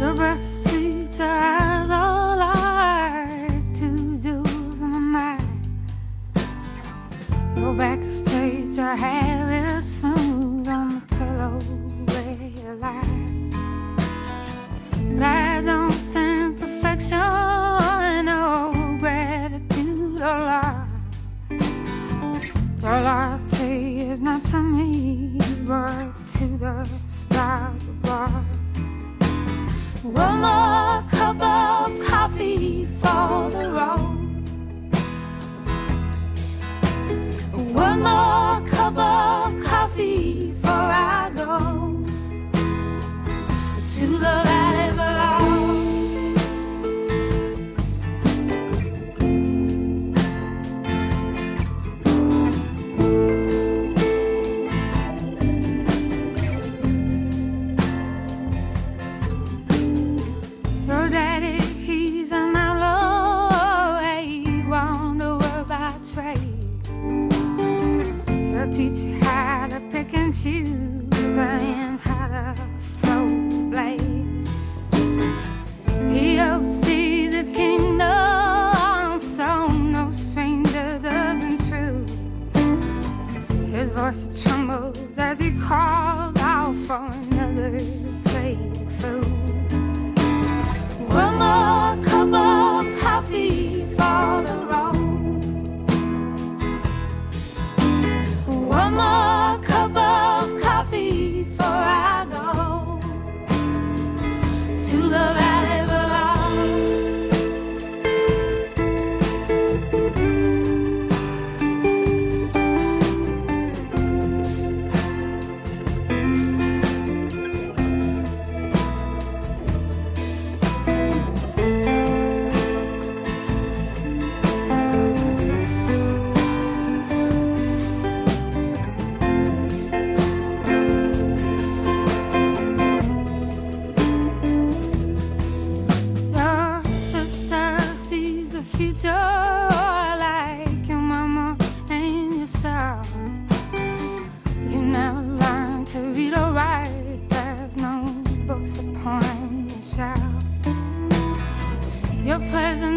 Your breath sweet as all like 2 jewels in the night. Your back is straight, your hair is smooth on the pillow where you lie. But I don't sense affection or gratitude or love. Your latte is not to me, but to the stars above. One more cup of coffee for the road. One more cup of coffee before I go to the valley below. Your daddy, he's an outlaw. He won't work by trade. He'll teach you how to pick and choose and how to throw the blade. He oversees his kingdom, so no stranger does intrude. His voice trembles as he calls out for another plate of food. One more cup of coffee for the road. One more cup of coffee before I go to the valley below. Your sister sees the future like your mama and yourself. You never learned to read or write. There's no books upon your shelf. Your presence